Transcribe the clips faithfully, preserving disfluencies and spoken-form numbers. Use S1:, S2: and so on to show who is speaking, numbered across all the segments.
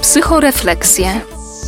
S1: Psychorefleksje.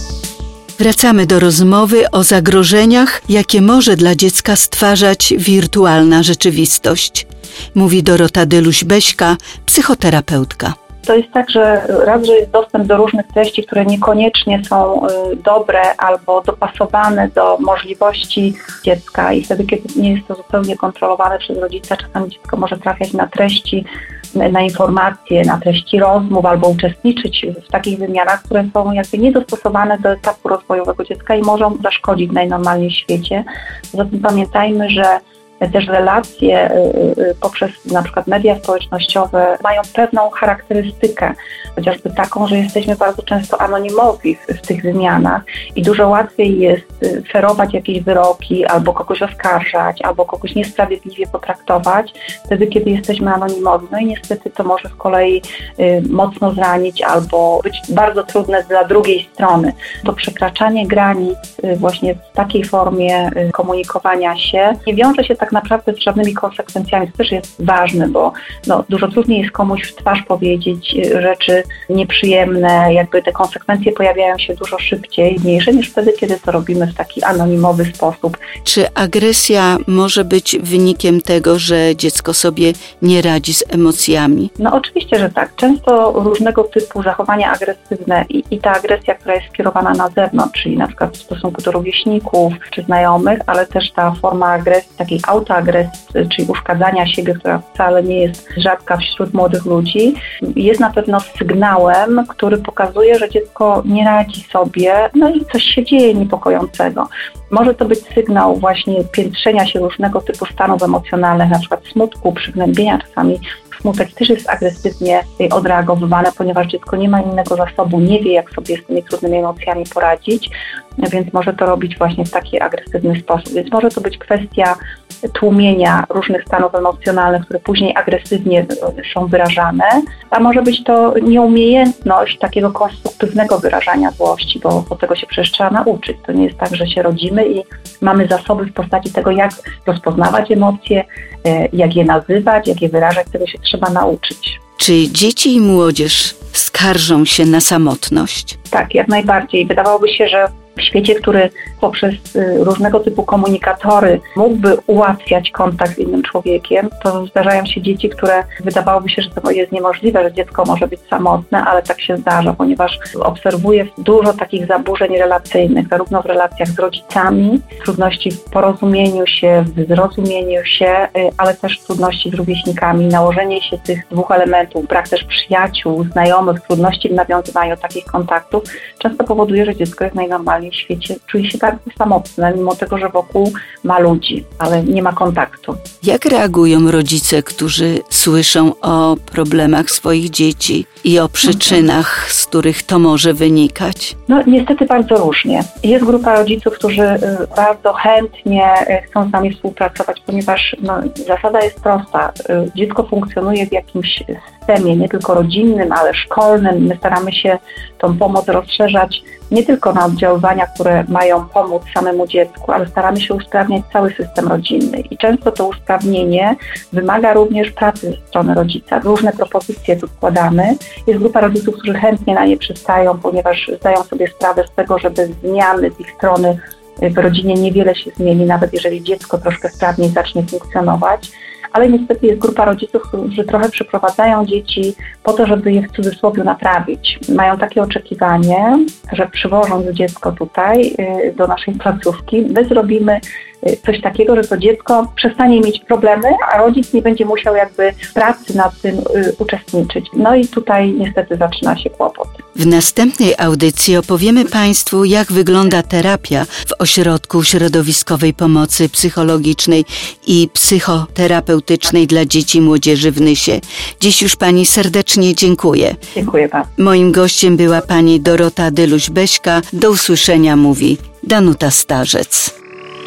S2: Wracamy do rozmowy o zagrożeniach, jakie może dla dziecka stwarzać wirtualna rzeczywistość. Mówi Dorota Dyluś-Beśka, psychoterapeutka.
S3: To jest tak, że raz, że jest dostęp do różnych treści, które niekoniecznie są dobre albo dopasowane do możliwości dziecka i wtedy, kiedy nie jest to zupełnie kontrolowane przez rodzica, czasami dziecko może trafiać na treści, na informacje, na treści rozmów albo uczestniczyć w takich wymianach, które są jakby niedostosowane do etapu rozwojowego dziecka i mogą zaszkodzić najnormalniej w świecie. Zatem pamiętajmy, że też relacje poprzez na przykład media społecznościowe mają pewną charakterystykę, chociażby taką, że jesteśmy bardzo często anonimowi w, w tych wymianach i dużo łatwiej jest ferować jakieś wyroki, albo kogoś oskarżać, albo kogoś niesprawiedliwie potraktować, wtedy kiedy jesteśmy anonimowi. No i niestety to może z kolei y, mocno zranić albo być bardzo trudne dla drugiej strony. To przekraczanie granic y, właśnie w takiej formie y, komunikowania się nie wiąże się tak tak naprawdę z żadnymi konsekwencjami. To też jest ważne, bo no, dużo trudniej jest komuś w twarz powiedzieć rzeczy nieprzyjemne, jakby te konsekwencje pojawiają się dużo szybciej, mniejsze niż wtedy, kiedy to robimy w taki anonimowy sposób.
S2: Czy agresja może być wynikiem tego, że dziecko sobie nie radzi z emocjami?
S3: No oczywiście, że tak. Często różnego typu zachowania agresywne i, i ta agresja, która jest skierowana na zewnątrz, czyli na przykład w stosunku do rówieśników czy znajomych, ale też ta forma agresji, takiej autoagresji, czyli uszkadzania siebie, która wcale nie jest rzadka wśród młodych ludzi, jest na pewno sygnałem, który pokazuje, że dziecko nie radzi sobie, no i coś się dzieje niepokojącego. Może to być sygnał właśnie piętrzenia się różnego typu stanów emocjonalnych, na przykład smutku, przygnębienia, czasami smutek też jest agresywnie odreagowywany, ponieważ dziecko nie ma innego zasobu, nie wie, jak sobie z tymi trudnymi emocjami poradzić, więc może to robić właśnie w taki agresywny sposób. Więc może to być kwestia tłumienia różnych stanów emocjonalnych, które później agresywnie są wyrażane, a może być to nieumiejętność takiego konstruktywnego wyrażania złości, bo, bo tego się przecież trzeba nauczyć. To nie jest tak, że się rodzimy i mamy zasoby w postaci tego, jak rozpoznawać emocje, jak je nazywać, jak je wyrażać, tego się trzeba nauczyć.
S2: Czy dzieci i młodzież skarżą się na samotność?
S3: Tak, jak najbardziej. Wydawałoby się, że w świecie, który poprzez różnego typu komunikatory mógłby ułatwiać kontakt z innym człowiekiem, to zdarzają się dzieci, które wydawałoby się, że to jest niemożliwe, że dziecko może być samotne, ale tak się zdarza, ponieważ obserwuję dużo takich zaburzeń relacyjnych, zarówno w relacjach z rodzicami, trudności w porozumieniu się, w zrozumieniu się, ale też trudności z rówieśnikami. Nałożenie się tych dwóch elementów, brak też przyjaciół, znajomych, trudności w nawiązywaniu takich kontaktów często powoduje, że dziecko jest najnormalniej w świecie czuje się bardzo samotne, mimo tego, że wokół ma ludzi, ale nie ma kontaktu.
S2: Jak reagują rodzice, którzy słyszą o problemach swoich dzieci i o przyczynach, z których to może wynikać?
S3: No niestety bardzo różnie. Jest grupa rodziców, którzy bardzo chętnie chcą z nami współpracować, ponieważ no, zasada jest prosta. Dziecko funkcjonuje w jakimś systemie, nie tylko rodzinnym, ale szkolnym. My staramy się tą pomoc rozszerzać nie tylko na oddziaływania, które mają pomóc samemu dziecku, ale staramy się usprawniać cały system rodzinny. I często to usprawnienie wymaga również pracy ze strony rodzica. Różne propozycje tu składamy. Jest grupa rodziców, którzy chętnie na nie przystają, ponieważ zdają sobie sprawę z tego, że bez zmiany z ich strony w rodzinie niewiele się zmieni, nawet jeżeli dziecko troszkę sprawniej zacznie funkcjonować. Ale niestety jest grupa rodziców, którzy trochę przyprowadzają dzieci po to, żeby je w cudzysłowie naprawić. Mają takie oczekiwanie, że przywożąc dziecko tutaj do naszej placówki, my zrobimy coś takiego, że to dziecko przestanie mieć problemy, a rodzic nie będzie musiał jakby w pracy nad tym y, uczestniczyć. No i tutaj niestety zaczyna się kłopot.
S2: W następnej audycji opowiemy Państwu, jak wygląda terapia w Ośrodku Środowiskowej Pomocy Psychologicznej i Psychoterapeutycznej dla dzieci i młodzieży w Nysie. Dziś już Pani serdecznie dziękuję.
S3: Dziękuję bardzo.
S2: Moim gościem była Pani Dorota Dyluś-Beśka. Do usłyszenia mówi Danuta Starzec.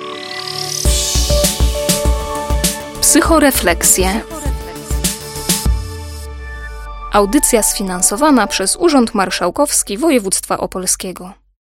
S1: Psychorefleksje. Audycja sfinansowana przez Urząd Marszałkowski Województwa Opolskiego.